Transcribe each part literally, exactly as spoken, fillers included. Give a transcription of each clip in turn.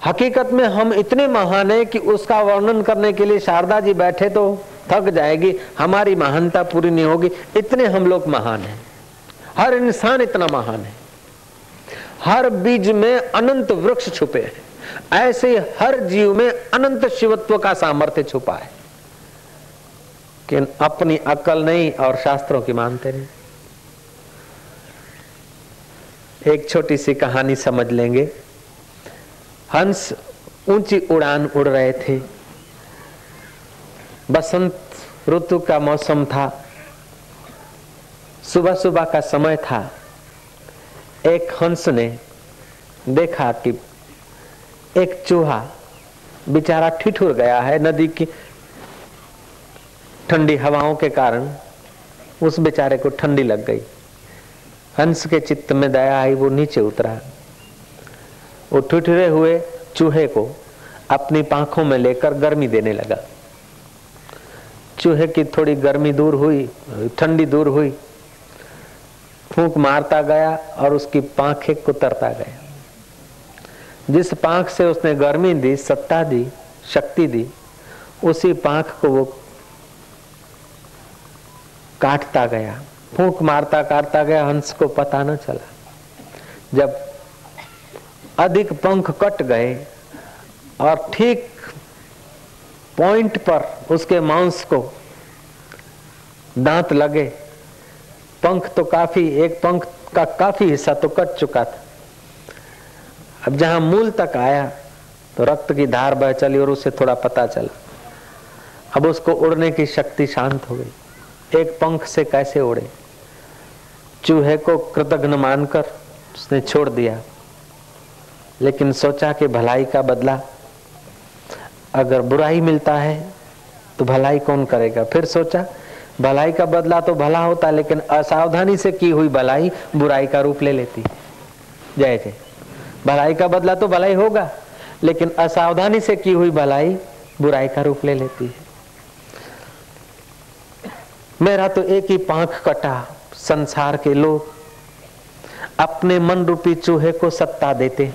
हकीकत में हम इतने महान हैं कि उसका वर्णन करने के लिए शारदा जी बैठे तो थक जाएगी, हमारी महानता पूरी नहीं होगी। इतने हम लोग महान हैं, हर इंसान इतना महान है, हर बीज में अनंत वृक्ष छुपे हैं, ऐसे हर जीव में अनंत शिवत्व का सामर्थ्य छुपा है, कि अपनी अक्ल नहीं और शास्त्रों की मानते नहीं। एक छोटी सी कहानी समझ लेंगे। हंस ऊंची उड़ान उड़ रहे थे, बसंत ऋतु का मौसम था, सुबह सुबह का समय था। एक हंस ने देखा कि एक चूहा बेचारा ठिठुर गया है, नदी की ठंडी हवाओं के कारण उस बेचारे को ठंडी लग गई। हंस के चित्त में दया आई, वो नीचे उतरा, वो ठिठुरे हुए चूहे को अपनी पांखों में लेकर गर्मी देने लगा। चूहे की थोड़ी गर्मी दूर हुई, ठंडी दूर हुई, फूंक मारता गया और उसकी पांखें कुतरता गया। जिस पांख से उसने गर्मी दी, सत्ता दी, शक्ति दी, उसी पांख को वो काटता गया, फूंक मारता काटता गया। हंस को पता न चला। जब अधिक पंख कट गए और ठीक पॉइंट पर उसके मांस को दांत लगे, पंख तो काफी, एक पंख का काफी हिस्सा तो कट चुका था। अब जहां मूल तक आया तो रक्त की धार बह चली और उसे थोड़ा पता चला। अब उसको उड़ने की शक्ति शांत हो गई। एक पंख से कैसे उड़े? चूहे को कृतघ्न मानकर उसने छोड़ दिया, लेकिन सोचा कि भलाई का बदला, अगर बुराई मिलता है तो भलाई कौन करेगा। फिर सोचा भलाई का बदला तो भला होता, लेकिन असावधानी से की हुई भलाई बुराई का रूप ले लेती। जय जय। भलाई का बदला तो भलाई होगा, लेकिन असावधानी से की हुई भलाई बुराई का रूप ले लेती है। मेरा तो एक ही पांख कटा। संसार के लोग अपने मन रूपी चूहे को सत्ता देते,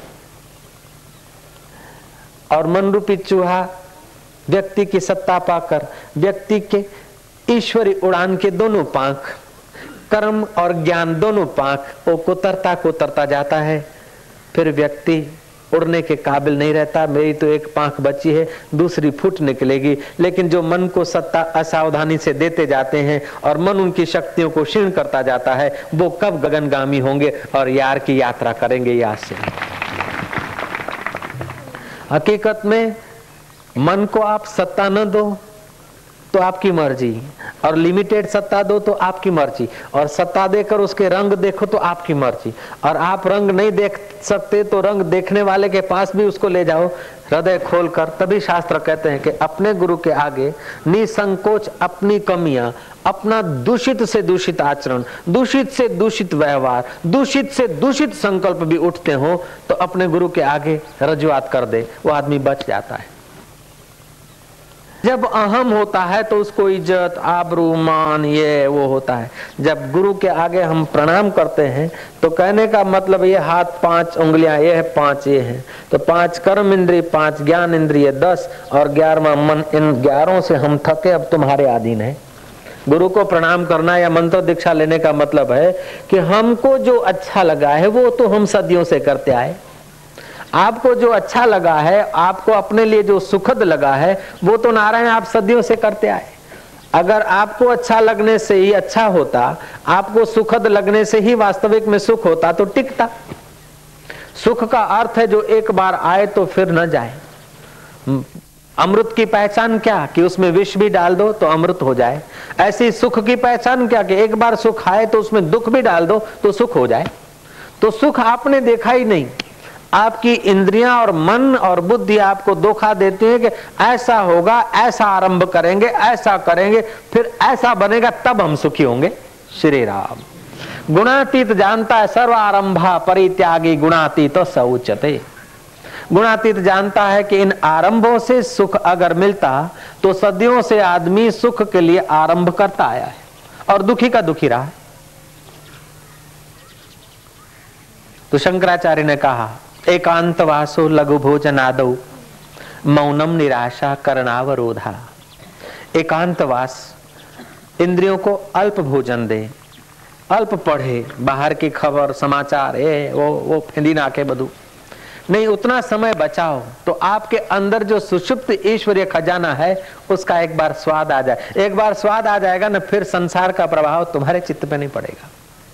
और मन रूपी चूहा व्यक्ति की सत्ता पाकर व्यक्ति के ईश्वरी उड़ान के दोनों पांख, कर्म और ज्ञान दोनों पांख वो कुतरता कुतरता जाता है। फिर व्यक्ति उड़ने के काबिल नहीं रहता। मेरी तो एक पांख बची है, दूसरी फुट निकलेगी। लेकिन जो मन को सत्ता असावधानी से देते जाते हैं और मन उनकी शक्तियों को क्षीण करता जाता है, वो कब गगनगामी होंगे और यार की यात्रा करेंगे यहाँ से। हकीकत में मन को आप सत्ता न दो तो आपकी मर्जी, और लिमिटेड सत्ता दो तो आपकी मर्जी, और सत्ता देकर उसके रंग देखो तो आपकी मर्जी। और आप रंग नहीं देख सकते तो रंग देखने वाले के पास भी उसको ले जाओ हृदय खोलकर। तभी शास्त्र कहते हैं कि अपने गुरु के आगे निसंकोच अपनी कमियां, अपना दूषित से दूषित आचरण, दूषित से दूषित व्यवहार, दूषित से दूषित संकल्प भी उठते हो तो अपने गुरु के आगे रजुआत कर दे, वो आदमी बच जाता है। जब अहम होता है तो उसको इज्जत, आबरू, मान ये वो होता है। जब गुरु के आगे हम प्रणाम करते हैं तो कहने का मतलब ये हाथ पांच उंगलियां ये है, पांच ये है, तो पांच कर्म इंद्रिय, पांच ज्ञान इंद्रिय, दस और ग्यारहवां मन, इन ग्यारहों से हम थके, अब तुम्हारे अधीन है। गुरु को प्रणाम करना या मंत्र दीक्षा लेने का मतलब है कि हमको जो अच्छा लगा है वो तो हम सदियों से करते आए। आपको जो अच्छा लगा है, आपको अपने लिए जो सुखद लगा है, वो तो नारायण आप सदियों से करते आए। अगर आपको अच्छा लगने से ही अच्छा होता, आपको सुखद लगने से ही वास्तविक में सुख होता तो टिकता। सुख का अर्थ है जो एक बार आए तो फिर न जाए। अमृत की पहचान क्या कि उसमें विष भी डाल दो तो अमृत हो जाए। ऐसी सुख की पहचान क्या कि एक बार सुख आए तो उसमें दुख भी डाल दो तो सुख हो जाए। तो सुख आपने देखा ही नहीं, आपकी इंद्रियां और मन और बुद्धि आपको धोखा देती है कि ऐसा होगा, ऐसा आरंभ करेंगे, ऐसा करेंगे, फिर ऐसा बनेगा, तब हम सुखी होंगे। श्री राम। गुणातीत जानता है सर्व आरंभा परित्यागी गुणातीत स उच्यते। गुणातीत जानता है कि इन आरंभों से सुख अगर मिलता तो सदियों से आदमी सुख के लिए आरंभ करता आया है और दुखी का दुखी रहा है। तो शंकराचार्य ने कहा एकांतवासो लघु भोजनादौ मौनम निराशा करणावरोधा। एकांतवास, इंद्रियों को अल्प भोजन दे, अल्प पढ़े, बाहर की खबर समाचार ए वो वो फेंदी नाके बधु नहीं, उतना समय बचाओ तो आपके अंदर जो सुषुप्त ईश्वरीय खजाना है उसका एक बार स्वाद आ जाए। एक बार स्वाद आ जाएगा ना, फिर संसार का प्रभाव तुम्हारे चित्त पे नहीं पड़ेगा।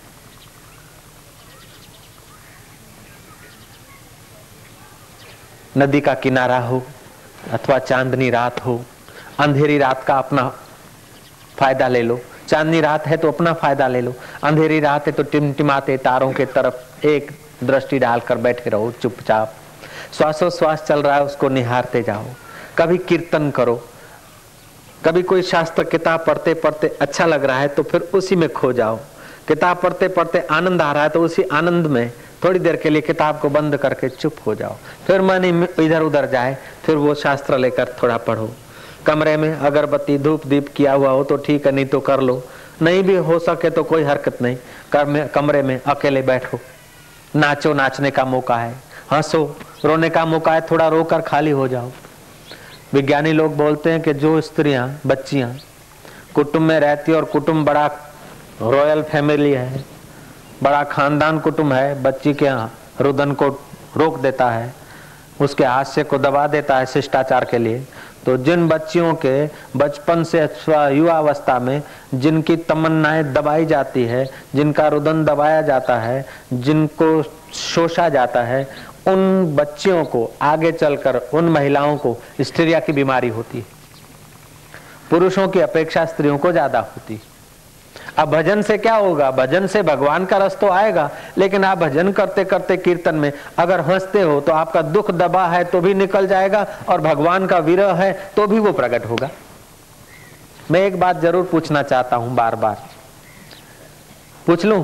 नदी का किनारा हो अथवा चांदनी रात हो, अंधेरी रात का अपना फायदा ले लो। चांदनी रात है तो अपना फायदा ले लो, अंधेरी रात है तो टिमटिमाते तारों के तरफ एक दृष्टि डालकर बैठे रहो चुपचाप। श्वासोश्वास चल रहा है उसको निहारते जाओ। कभी कीर्तन करो, कभी कोई शास्त्र किताब पढ़ते पढ़ते अच्छा लग रहा है तो फिर उसी में खो जाओ। किताब पढ़ते पढ़ते आनंद आ रहा है तो उसी आनंद में थोड़ी देर के लिए किताब को बंद करके चुप हो जाओ। फिर मन इधर उधर जाए, फिर वो शास्त्र लेकर थोड़ा पढ़ो। कमरे में अगरबत्ती धूप दीप किया हुआ हो तो ठीक है, नहीं तो कर लो, नहीं भी हो सके तो कोई हरकत नहीं, कमरे में अकेले बैठो। नाचो, नाचने का मौका है, हंसो, रोने का मौका है, थोड़ा रोकर खाली हो जाओ। विज्ञानी लोग बोलते हैं कि जो स्त्रियां बच्चियां कुटुंब में रहती है और कुटुंब बड़ा रॉयल फैमिली है, बड़ा खानदान कुटुंब है, बच्ची के रुदन को रोक देता है, उसके हास्य को दबा देता है शिष्टाचार के लिए, तो जिन बच्चियों के बचपन से अथवा युवावस्था में जिनकी तमन्नाएं दबाई जाती है, जिनका रुदन दबाया जाता है, जिनको शोषा जाता है, उन बच्चियों को आगे चलकर उन महिलाओं को स्टीरिया की बीमारी होती है। पुरुषों की अपेक्षा स्त्रियों को ज्यादा होती है। अब भजन से क्या होगा? भजन से भगवान का रस तो आएगा, लेकिन आप भजन करते करते कीर्तन में अगर हंसते हो तो आपका दुख दबा है तो भी निकल जाएगा, और भगवान का विरह है तो भी वो प्रकट होगा। मैं एक बात जरूर पूछना चाहता हूं, बार बार पूछ लूं।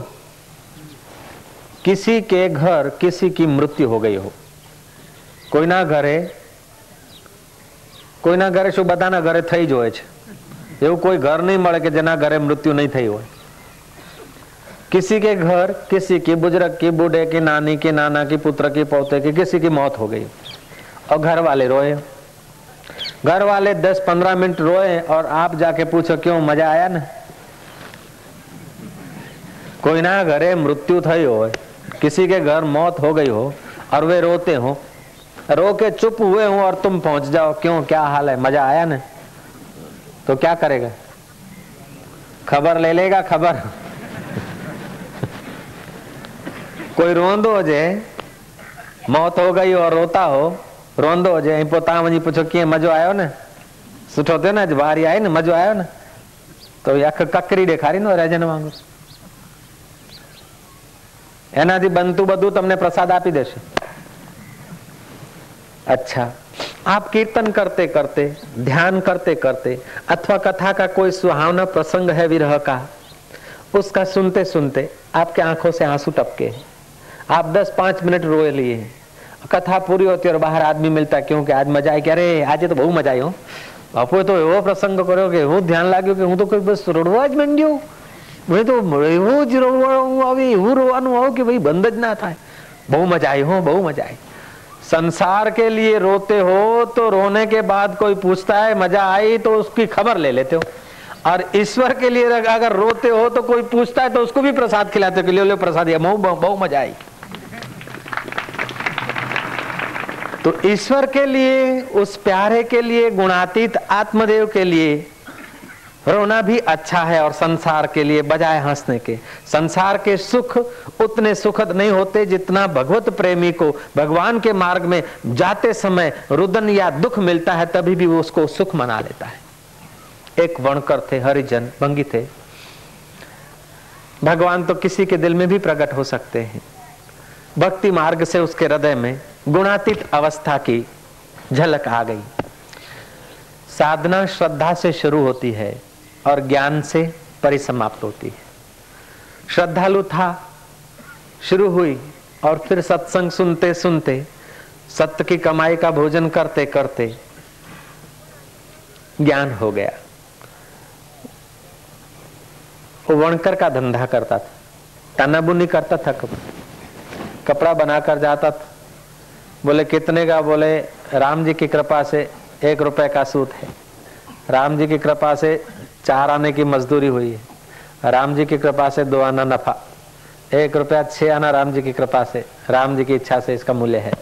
किसी के घर किसी की मृत्यु हो गई हो, कोई ना घरे કોઈ ના ઘરે શું બધાના ઘરે થઈ જ હોય છે, એવું કોઈ ઘર नहीं મળે કે જેના ઘરે मृत्यु नहीं થઈ હોય। किसी के घर किसी की, बुजुर्ग की, बूढ़े की, नानी की, नाना की, पुत्र की, पोते की, किसी की मौत हो गई और घर वाले रोए। घर वाले दस पंद्रह मिनट रोए और आप जाके पूछो क्यों, मजा आया ना? कोई ना घरे मृत्यु थई हो, किसी के घर मौत हो गई हो और वे रोते हो, रो के चुप हुए हो और तुम पहुंच जाओ, क्यों, क्या हाल है, मजा आया ना? तो क्या करेगा? खबर ले लेगा, खबर। कोई रोंदो जे मौत हो गई और रोता हो, रोंदो जे पोता वही पूछो कीअं, मजो आयो न, सुठो थियो न, अॼु बारी आई न, मजो आयो न, तो अख ककरी ॾेखारींदो रजन वांगुरु। एनाथी बनतु बधु तमने प्रसाद आपी देशे। अच्छा, आप कीर्तन करते करते, ध्यान करते करते, अथवा कथा का कोई सुहावना प्रसंग है विरह का, उसका सुनते सुनते आपके आंखों से आंसू टपके, आप दस पांच मिनट रोए लिए, कथा पूरी होती है और बाहर आदमी मिलता है, क्योंकि आज मजा आई, क्या रे आज तो बहु मजा आई हो, बापू तो एवो प्रसंग करो कि वो ध्यान लाग्यो कि हूँ तो कोई बस रोडवा ज मंड्यो, भाई तो एवं ज रोवानुं आवे, एवं रोवानुं आवे कि भाई बंद ज ना थाय, बहु मजा आई हो, बहु मजा आई। संसार के लिए रोते हो तो रोने के बाद कोई पूछता है मजा आई तो उसकी खबर ले लेते हो, और ईश्वर के लिए अगर रोते हो तो कोई पूछता है तो उसको भी प्रसाद खिलाते हो कि लो लो प्रसाद, ये बहु बहु मजा आई। तो ईश्वर के लिए, उस प्यारे के लिए, गुणातीत आत्मदेव के लिए रोना भी अच्छा है, और संसार के लिए बजाय हंसने के। संसार के सुख उतने सुखद नहीं होते जितना भगवत प्रेमी को भगवान के मार्ग में जाते समय रुदन या दुख मिलता है, तभी भी वो उसको सुख मना लेता है। एक वणकर थे, हरिजन भंगी थे। भगवान तो किसी के दिल में भी प्रकट हो सकते हैं। भक्ति मार्ग से उसके हृदय में गुणातीत अवस्था की झलक आ गई। साधना श्रद्धा से शुरू होती है और ज्ञान से परिसमाप्त होती है। श्रद्धालु था, शुरू हुई, और फिर सत्संग सुनते सुनते, सत्य की कमाई का भोजन करते करते ज्ञान हो गया। वो वणकर का धंधा करता था, तानाबुनी करता था, कपड़ा बनाकर जाता था, बोले कितने का? बोले राम जी की कृपा से एक रुपए का सूत है, राम जी की कृपा से चार आने की मजदूरी हुई है, राम जी की कृपा से दो आना नफा, एक रुपया छह आना राम जी की कृपा से, राम जी की इच्छा से इसका मूल्य है।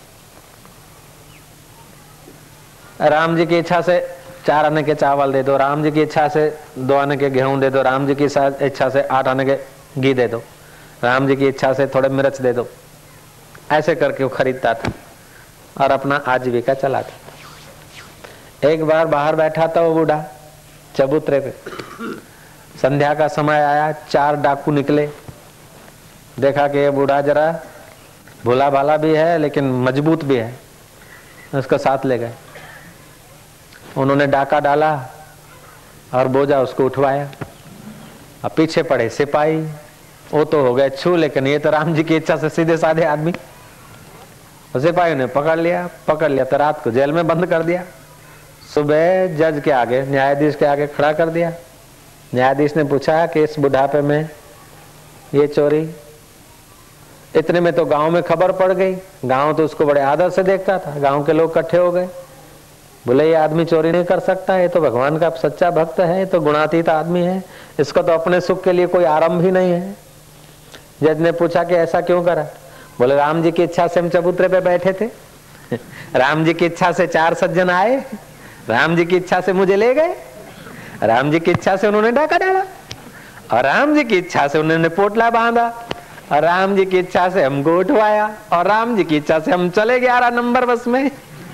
राम जी की इच्छा से चार आने के चावल दे दो, राम जी की इच्छा से दो आने के गेहूं दे दो, राम जी की इच्छा से आठ आने के घी दे दो, राम जी की इच्छा से थोड़े मिर्च दे दो। ऐसे करके वो खरीदता था और अपना आजीविका चलाता था। एक बार बाहर बैठा था वो बूढ़ा चबूतरे पे, संध्या का समय आया, चार डाकू निकले, देखा कि ये बूढ़ा जरा भोला भाला भी है लेकिन मजबूत भी है, उसको साथ ले गए। उन्होंने डाका डाला और बोझा उसको उठवाया। अब पीछे पड़े सिपाही, वो तो हो गए छू, लेकिन ये तो राम जी की इच्छा से सीधे साधे आदमी। सिपाही ने पकड़ लिया, पकड़ लिया तो रात को जेल में बंद कर दिया। सुबह जज के आगे, न्यायाधीश के आगे खड़ा कर दिया। न्यायाधीश ने पूछा कि इस बुढ़ापे में ये चोरी, इतने में तो गांव में खबर पड़ गई। गांव तो उसको बड़े आदर से देखता था, गांव के लोग इकट्ठे हो गए, बोले ये आदमी चोरी नहीं कर सकता, ये तो भगवान का सच्चा भक्त है, ये तो गुणातीत आदमी है, इसको तो अपने सुख के लिए कोई आरंभ ही नहीं है। जज ने पूछा कि ऐसा क्यों करा? बोले राम जी की इच्छा से हम चबूतरे पे बैठे थे, राम जी की इच्छा से चार सज्जन आए, राम जी की इच्छा से मुझे ले गए, राम जी की इच्छा से उन्होंने डाका डाला, और राम जी की इच्छा से उन्होंने पोटला बांधा, और राम जी की इच्छा से हमको उठवाया, और राम जी की इच्छा से हम चले ग्यारह नंबर बस में।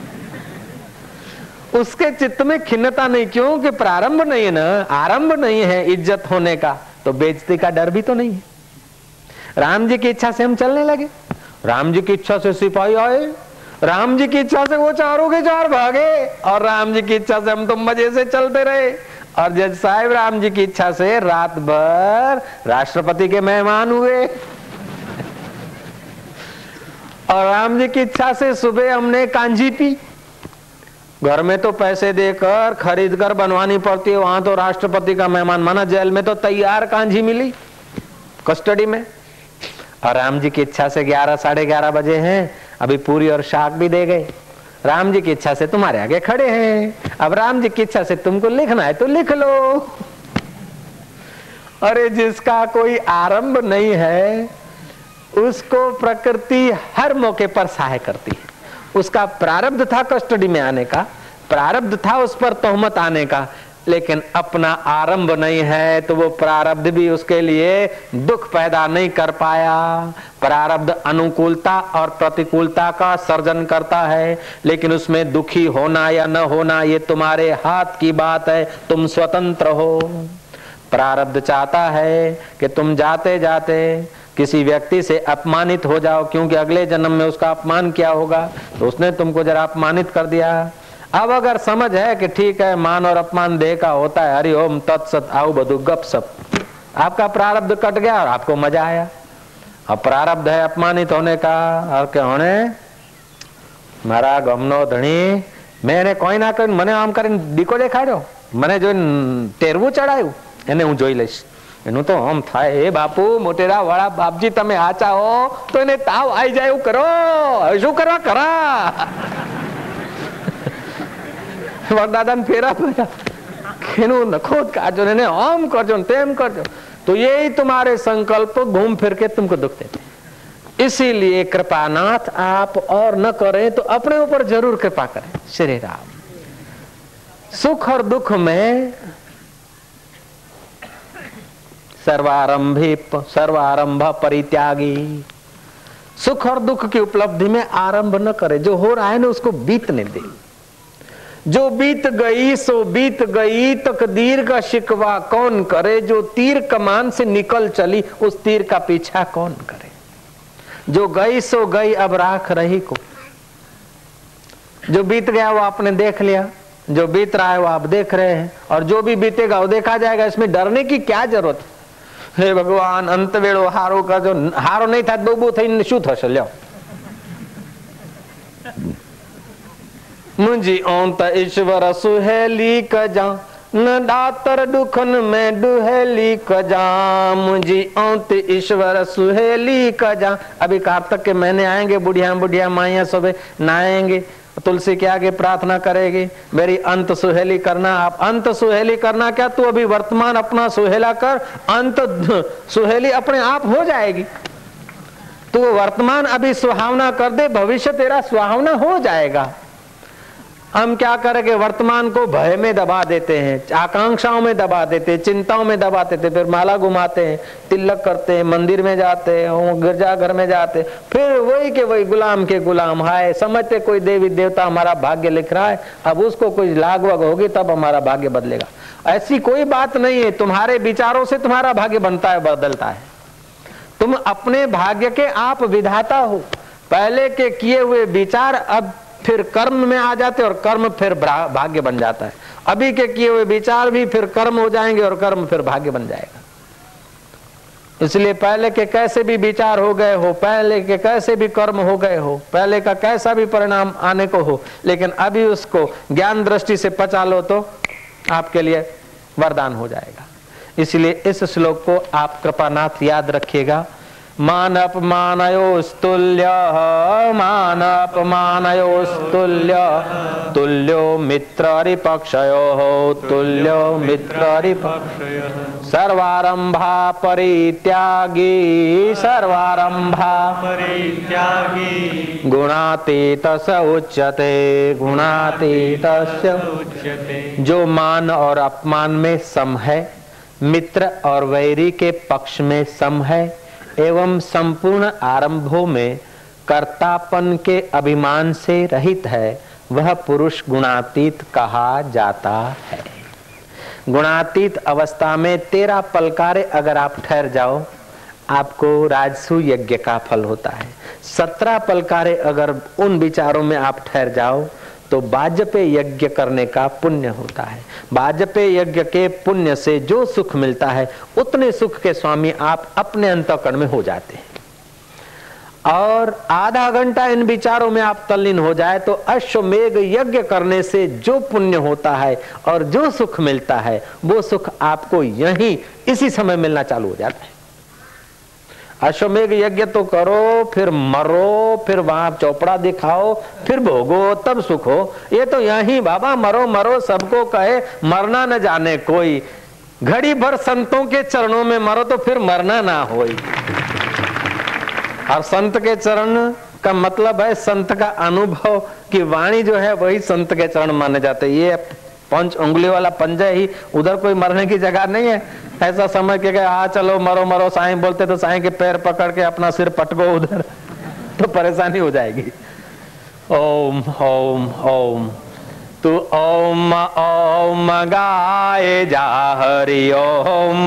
उसके चित्त में खिन्नता नहीं, क्यों कि प्रारंभ नहीं है ना, आरंभ नहीं है इज्जत होने का, तो बेइज्जती का डर भी तो नहीं है। राम जी की इच्छा से हम चलने लगे, राम जी की इच्छा से सिपाही आए, राम जी की इच्छा से वो चारों के चार भागे, और राम जी की इच्छा से हम तो मजे से चलते रहे। और जज साहब राम जी की इच्छा से रात भर राष्ट्रपति के मेहमान हुए, और राम जी की इच्छा से सुबह हमने कांजी पी। घर में तो पैसे देकर खरीद कर बनवानी पड़ती है, वहां तो राष्ट्रपति का मेहमान माना, जेल में तो तैयार कांजी मिली कस्टडी में। और राम जी की इच्छा से ग्यारह साढ़े ग्यारह बजे हैं, अभी पूरी और शाक भी दे गए। राम जी की इच्छा से तुम्हारे आगे खड़े हैं, अब राम जी की इच्छा से तुमको लिखना है तो लिख लो। अरे जिसका कोई आरंभ नहीं है उसको प्रकृति हर मौके पर सहाय करती है। उसका प्रारब्ध था कस्टडी में आने का, प्रारब्ध था उस पर तोहमत आने का, लेकिन अपना आरंभ नहीं है तो वो प्रारब्ध भी उसके लिए दुख पैदा नहीं कर पाया। प्रारब्ध अनुकूलता और प्रतिकूलता का सर्जन करता है, लेकिन उसमें दुखी होना या न होना ये तुम्हारे हाथ की बात है, तुम स्वतंत्र हो। प्रारब्ध चाहता है कि तुम जाते जाते किसी व्यक्ति से अपमानित हो जाओ, क्योंकि अगले जन्म में उसका अपमान किया होगा, तो उसने तुमको जरा अपमानित कर दिया। अब अगर समझ है कि ठीक है मान और अपमान देह का होता है, हरि ओम तत्सत आओ बधु गप सप, आपका प्रारब्ध कट गया और आपको मजा आया। अब प्रारब्ध है अपमानित होने का, और क्या होने मारा गमनो धनी मैंने कोई ना कोई मने आम કરીને દીકો દેખાડ્યો, મને જોઈને ટેરવું ચડાયું, એને હું જોઈ લઈશ, એનું તો આમ થાય। એ બાપુ મોટેરા વાળા બાપજી તમે આચા હો તો એને તાવ આવી જાય એવું કરો, શું કરવા કરા વરદાદાને ફેરા ફેરા એનું નખોદ કાઢો ને આમ કરજો તેમ કરજો, तो यही तुम्हारे संकल्प घूम फिर के तुमको दुख देते। इसीलिए कृपानाथ आप और न करें तो अपने ऊपर जरूर कृपा करें। श्री राम सुख और दुख में सर्वारंभी सर्वारंभ परित्यागी, सुख और दुख की उपलब्धि में आरंभ न करे, जो हो रहा है ना उसको बीतने दे। जो बीत गई सो बीत गई, तकदीर का शिकवा कौन करे, जो तीर कमान से निकल चली उस तीर का पीछा कौन करे। जो गई सो गई अब राख रही को, जो बीत गया वो आपने देख लिया, जो बीत रहा है वो आप देख रहे हैं, और जो भी बीतेगा वो देखा जाएगा। इसमें डरने की क्या जरूरत। हे भगवान अंत वेळो हारो का, जो हारो नहीं था बबू थईने शुं थशे ल्यो। मुंजी ओंत ईश्वर सुहेली कजा न दातर दुखन में दुहेली कजाम जी औत ईश्वर सुहेली कजा। अभी कार्तिक के महीने आएंगे, बुढ़िया बुढ़िया माइया सब नहाएंगे, तुलसी के आगे प्रार्थना करेगी, मेरी अंत सुहेली करना। आप अंत सुहेली करना क्या, तू अभी वर्तमान अपना सुहेला कर, अंत सुहेली अपने आप हो जाएगी। तू वर्तमान अभी सुहावना कर दे, भविष्य तेरा सुहावना हो जाएगा। हम क्या करेंगे, वर्तमान को भय में दबा देते हैं, आकांक्षाओं में दबा देते हैं, चिंताओं में दबा देते हैं, फिर माला घुमाते हैं, तिलक करते हैं, मंदिर में जाते हैं, गिरजाघर में जाते हैं, फिर वही के वही गुलाम के गुलाम। हाय समझते कोई देवी देवता हमारा भाग्य लिख रहा है, अब उसको कोई लाग वग होगी तब हमारा भाग्य बदलेगा। ऐसी कोई बात नहीं है, तुम्हारे विचारों से तुम्हारा भाग्य बनता है, बदलता है। तुम अपने भाग्य के आप विधाता हो। पहले के किए हुए विचार अब फिर कर्म में आ जाते और कर्म फिर भाग्य बन जाता है। अभी के किए हुए विचार भी फिर कर्म हो जाएंगे और कर्म फिर भाग्य बन जाएगा। इसलिए पहले के कैसे भी विचार हो गए हो, पहले के कैसे भी कर्म हो गए हो, पहले का कैसा भी परिणाम आने को हो, लेकिन अभी उसको ज्ञान दृष्टि से पचा लो तो आपके लिए वरदान हो जाएगा। इसलिए इस श्लोक को आप कृपानाथ याद रखिएगा। मान अपमानयोस्तुल्य मान अपमानयोस्तुल्य तुल्यो मित्ररिपक्षयोः तुल्यो मित्ररिपक्षयोः सर्वारंभा परित्यागी सर्वारंभा परित्यागी गुणातीतस्य उच्यते गुणातीतस्य उच्यते। जो मान और अपमान में सम है, मित्र और वैरी के पक्ष में सम है, एवं संपूर्ण आरंभों में कर्तापन के अभिमान से रहित है, वह पुरुष गुणातीत कहा जाता है। गुणातीत अवस्था में तेरह पलकारे अगर आप ठहर जाओ, आपको राजसु यज्ञ का फल होता है। सत्रह पलकारे अगर उन विचारों में आप ठहर जाओ तो वाजपेय यज्ञ करने का पुण्य होता है। वाजपेय यज्ञ के पुण्य से जो सुख मिलता है, उतने सुख के स्वामी आप अपने अंतःकरण में हो जाते हैं। और आधा घंटा इन विचारों में आप तल्लीन हो जाए तो अश्वमेघ यज्ञ करने से जो पुण्य होता है और जो सुख मिलता है, वो सुख आपको यहीं इसी समय मिलना चालू हो जाता है। अश्वमेघ यज्ञ तो करो, फिर मरो, फिर वहां चौपड़ा दिखाओ, फिर भोगो, तब सुख हो। ये तो यही बाबा मरो मरो सबको कहे, मरना न जाने कोई। घड़ी भर संतों के चरणों में मरो तो फिर मरना ना होई। और संत के चरण का मतलब है संत का अनुभव की वाणी जो है वही संत के चरण माने जाते। ये पंच उंगली वाला पंजा ही उधर कोई मरने की जगह नहीं है। ऐसा समझ के गए आ चलो मरो मरो, साईं बोलते तो साईं के पैर पकड़ के अपना सिर पटको उधर, तो परेशानी हो जाएगी। ओम ओम ओम तू ओम ओम गाए जा हरि ओम,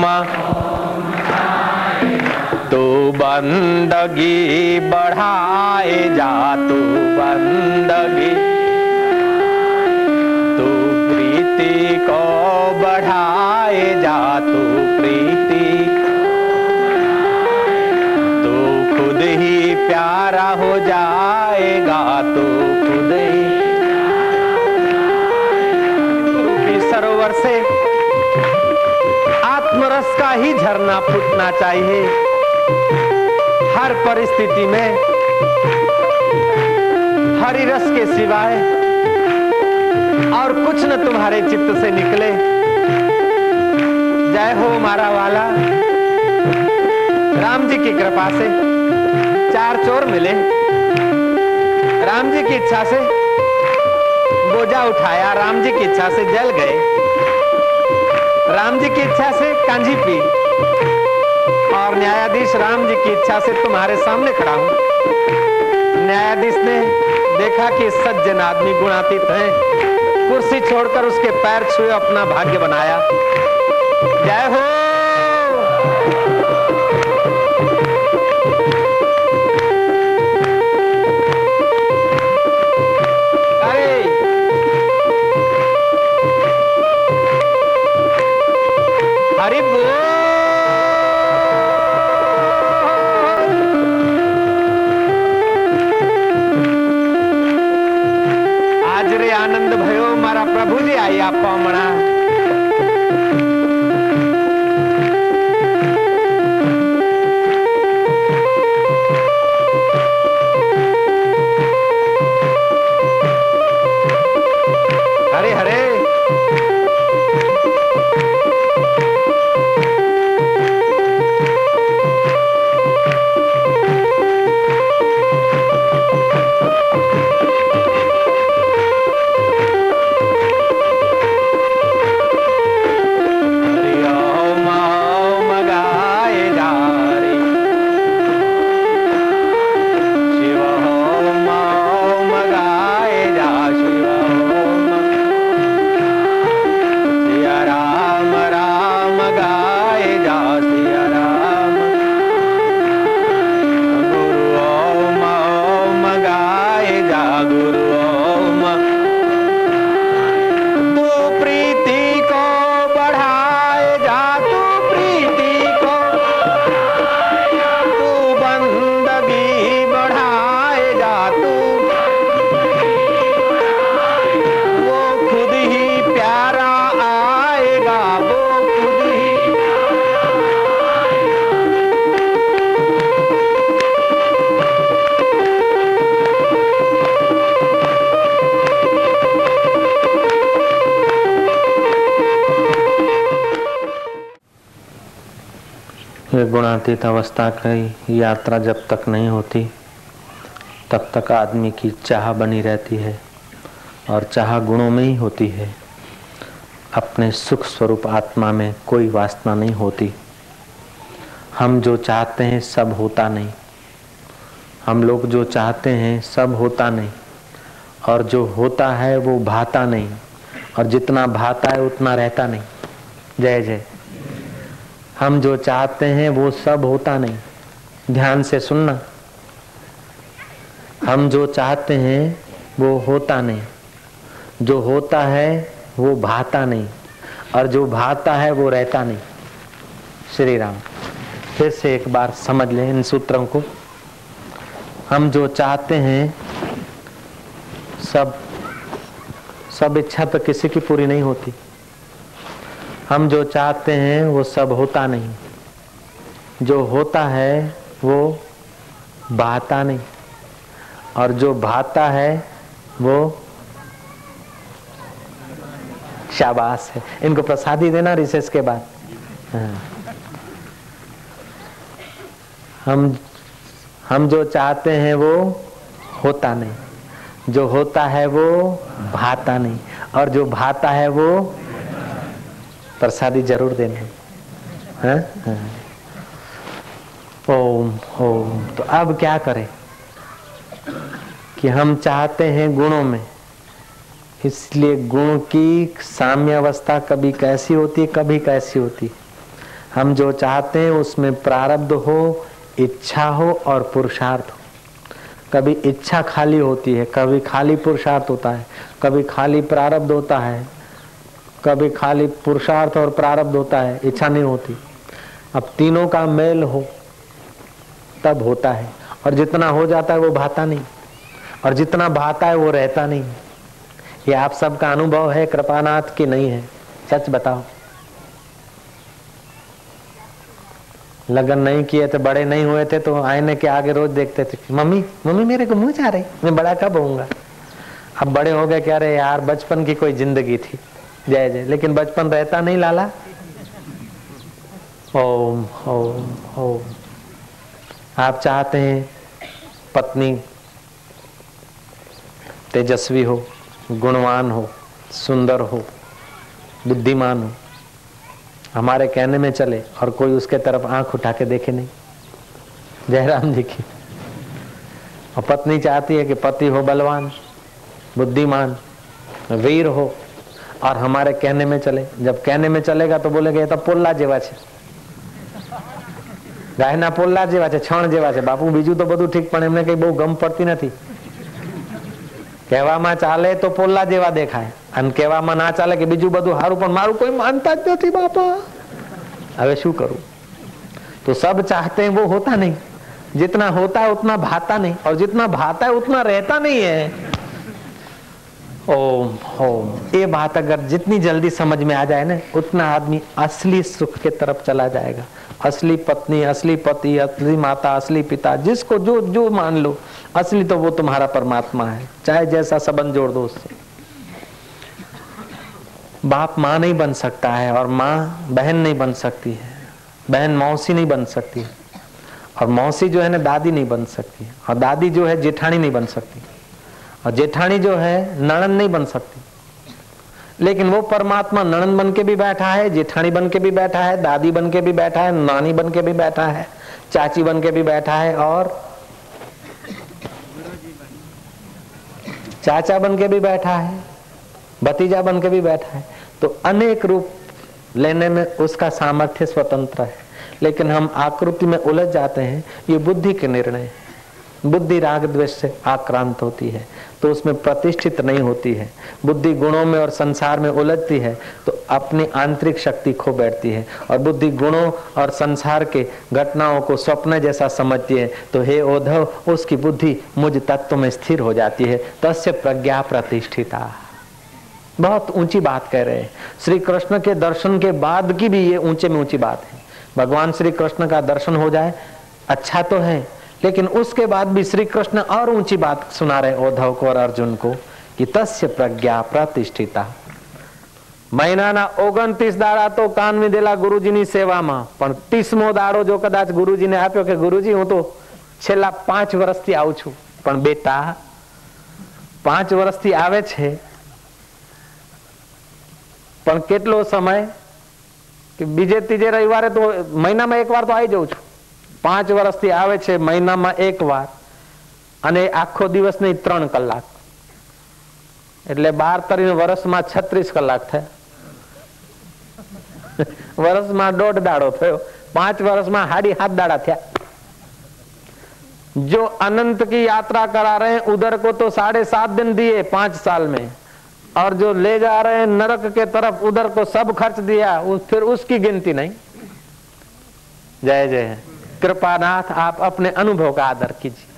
तू बंदगी बढ़ाए जा तू बंदगी, तू प्रीति को बढ़ाए जा तू प्रीति, तू खुद ही प्यारा हो जाएगा तू खुद ही। रूपी सरोवर से आत्मरस का ही झरना फूटना चाहिए हर परिस्थिति में, हरि रस के सिवाय और कुछ न तुम्हारे चित्त से निकले। जय हो मारा वाला। राम जी की कृपा से चार चोर मिले, राम जी की इच्छा से बोझा उठाया, राम जी की इच्छा से जल गए, राम जी की इच्छा से कांजी पी, और न्यायाधीश राम जी की इच्छा से तुम्हारे सामने खड़ा हूं। न्यायाधीश ने देखा कि सज्जन आदमी गुणातीत है, कुर्सी छोड़कर उसके पैर छुए, अपना भाग्य बनाया। जय हो। अरे हरि बोल। आज रे आनंद भयो मारा प्रभु जी आई आप मणा। गुणातीत अवस्था की यात्रा जब तक नहीं होती तब तक आदमी की चाह बनी रहती है और चाह गुणों में ही होती है। अपने सुख स्वरूप आत्मा में कोई वासना नहीं होती। हम जो चाहते हैं सब होता नहीं, हम लोग जो चाहते हैं सब होता नहीं, और जो होता है वो भाता नहीं, और जितना भाता है उतना रहता नहीं। जय जय। हम जो चाहते हैं वो सब होता नहीं। ध्यान से सुनना, हम जो चाहते हैं वो होता नहीं, जो होता है वो भाता नहीं, और जो भाता है वो रहता नहीं। श्री राम। फिर से एक बार समझ लें इन सूत्रों को। हम जो चाहते हैं सब सब इच्छा तो किसी की पूरी नहीं होती। हम जो चाहते हैं वो सब होता नहीं, जो होता है वो भाता नहीं, और जो भाता है वो शाबाश है। इनको प्रसादी देना रिसेस के बाद। हाँ। हम हम जो चाहते हैं वो होता नहीं, जो होता है वो भाता नहीं, और जो भाता है वो प्रसादी जरूर देना। हाँ? हाँ। ओम ओम। तो अब क्या करें कि हम चाहते हैं गुणों में, इसलिए गुण की साम्य अवस्था कभी कैसी होती है, कभी कैसी होती। हम जो चाहते हैं उसमें प्रारब्ध हो, इच्छा हो और पुरुषार्थ हो। कभी इच्छा खाली होती है, कभी खाली पुरुषार्थ होता है, कभी खाली प्रारब्ध होता है, कभी खाली पुरुषार्थ और प्रारब्ध होता है, इच्छा नहीं होती। अब तीनों का मेल हो तब होता है, और जितना हो जाता है वो भाता नहीं, और जितना भाता है वो रहता नहीं। ये आप सबका अनुभव है कृपानाथ की नहीं है? सच बताओ। लगन नहीं किए थे, बड़े नहीं हुए थे तो आईने के आगे रोज देखते थे, मम्मी मम्मी मेरे को मुंह जा रही, मैं बड़ा कब होऊंगा। अब बड़े हो गए, क्या रे यार बचपन की कोई जिंदगी थी। जय जय। लेकिन बचपन रहता नहीं लाला। ओम ओम ओम। आप चाहते हैं पत्नी तेजस्वी हो, गुणवान हो, सुंदर हो, बुद्धिमान हो, हमारे कहने में चले और कोई उसके तरफ आंख उठा के देखे नहीं। जयराम जी की। और पत्नी चाहती है कि पति हो बलवान, बुद्धिमान, वीर हो, और हमारे कहने में चले। जब कहने में चलेगा तो बोलेगा ये तो पोल्ला जेवा छे, गायना पोल्ला जेवा छे, छण जेवा छे। बापू बीजू तो બધું ઠીક, પણ એમને કઈ બહુ ગમ પડતી નથી। કહેવામાં ચાલે તો પોલ્લા જેવા દેખાય, અને કહેવામાં ના ચાલે કે બીજું બધું સારું, પણ મારું કોઈ માનતા જ નથી બાપા। હવે શું કરું? तो सब चाहते हैं वो होता नहीं, जितना होता है उतना भाता नहीं, और जितना भाता है उतना रहता नहीं है। ओम ओम। ये बात अगर जितनी जल्दी समझ में आ जाए ना, उतना आदमी असली सुख के तरफ चला जाएगा। असली पत्नी, असली पति, असली माता, असली पिता, जिसको जो जो मान लो, असली तो वो तुम्हारा परमात्मा है, चाहे जैसा संबंध जोड़ दो उससे। बाप माँ नहीं बन सकता है, और माँ बहन नहीं बन सकती है, बहन मौसी नहीं बन सकती है, और मौसी जो है ना दादी नहीं बन सकती, और दादी जो है जेठानी नहीं बन सकती, और जेठानी जो है नणंद नहीं बन सकती। लेकिन वो परमात्मा नणंद बन के भी बैठा है, जेठानी बन के भी बैठा है, दादी बन के भी बैठा है, नानी बन के भी बैठा है, चाची बन के भी बैठा है, और चाचा बन के भी बैठा है, भतीजा बन के भी बैठा है। तो अनेक रूप लेने में उसका सामर्थ्य स्वतंत्र है। लेकिन हम आकृति में उलझ जाते हैं, ये बुद्धि के निर्णय है। बुद्धि राग द्वेष से आक्रांत होती है तो उसमें प्रतिष्ठित नहीं होती है। बुद्धि गुणों में और संसार में उलझती है तो अपनी आंतरिक शक्ति खो बैठती है, और बुद्धि गुणों और संसार के घटनाओं को स्वप्न जैसा समझती है तो हे ओधव, उसकी बुद्धि मुझ तत्व में स्थिर हो जाती है। तस्य प्रज्ञा प्रतिष्ठिता। बहुत ऊंची बात कह रहे हैं। श्री कृष्ण के दर्शन के बाद की भी ये ऊंचे में ऊंची बात है। भगवान श्री कृष्ण का दर्शन हो जाए अच्छा तो है, लेकिन उसके बाद भी श्री कृष्ण और ऊंची बात सुना रहे उद्धव को और अर्जुन को कि तस्य प्रज्ञा प्रतिष्ठिता। મહિનાના ઓગણત્રીસ દાડા તો કાન મીધેલા ગુરુજીની સેવામાં, પણ ત્રીસમો દાડો જો કદાચ ગુરુજીને આપ્યો કે ગુરુજી હું તો છેલ્લા પાંચ વર્ષથી આવું છું, પણ બેટા પાંચ વર્ષથી આવે છે પણ કેટલો સમય કે બીજે ત્રીજે રવિવારે તો મહિનામાં એક વાર તો આવી જાઉં છું. પાંચ વર્ષથી આવે છે મહિનામાં એક વાર, અને આખો દિવસ નહીં ત્રણ કલાક, એટલે બાર તરીને વર્ષમાં છત્રીસ કલાક થયા. વર્ષમાં દોઢ દાડો થયો, પાંચ વર્ષમાં हाड़ी हाथ दाड़ा थे. जो अनंत की यात्रा करा रहे हैं उधर को तो साढ़े सात दिन दिए पांच साल में, और जो ले जा रहे हैं नरक के तरफ उधर को सब खर्च दिया, उस, फिर उसकी गिनती नहीं. जय जय कृपानाथ, आप अपने अनुभव का आदर कीजिए.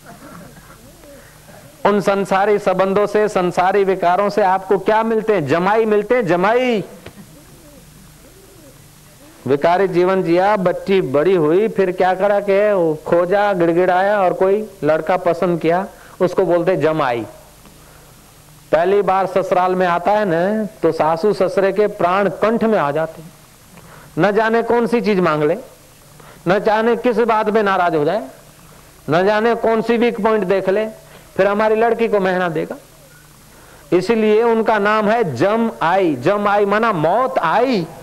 उन संसारी संबंधों से, संसारी विकारों से आपको क्या मिलते हैं? जमाई मिलते हैं, जमाई. विकारी जीवन जिया, बच्ची बड़ी हुई, फिर क्या करा के खोजा, गिड़गिड़ाया और कोई लड़का पसंद किया, उसको बोलते जमाई. पहली बार ससुराल में आता है ना तो सासू ससुरे के प्राण कंठ में आ जाते, न जाने कौन सी चीज मांग ले, न जाने किस बात में नाराज हो जाए, न जाने कौन सी वीक पॉइंट देख ले, फिर हमारी लड़की को महना देगा. इसीलिए उनका नाम है जम आई. जम आई माना मौत आई.